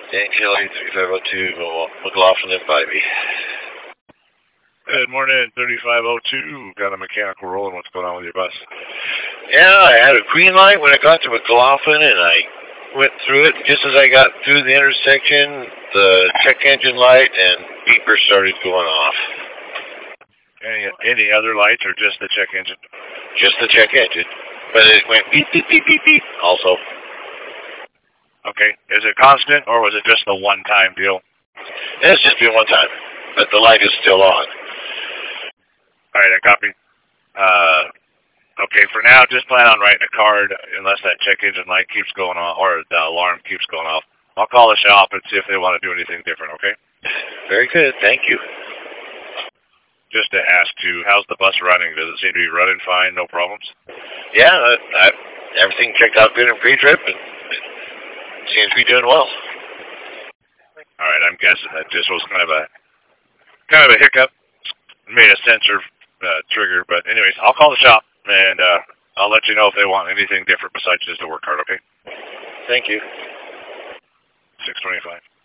Yankee 3502, McLaughlin and Bybee. Good morning, 3502. Got a mechanical rolling. What's going on with your bus? Yeah, I had a green light when I got to McLaughlin, and I went through it. Just as I got through the intersection, the check engine light and beeper started going off. Any other lights or just the check engine? Just the check engine. But it went beep, beep, beep, beep, beep also. Okay. Is it constant or was it just a one-time deal? It's just been one time, but the light is still on. All right, I copy. Okay, for now, just plan on writing a card unless that check engine light keeps going on or the alarm keeps going off. I'll call the shop and see if they want to do anything different, okay? Very good. Thank you. Just to ask you, how's the bus running? Does it seem to be running fine? No problems? Yeah, everything checked out good in pre-trip, and it seems to be doing well. All right, I'm guessing that this was kind of a hiccup. Made a sensor trigger, but anyways, I'll call the shop and I'll let you know if they want anything different besides just a work card, okay? Thank you. 625.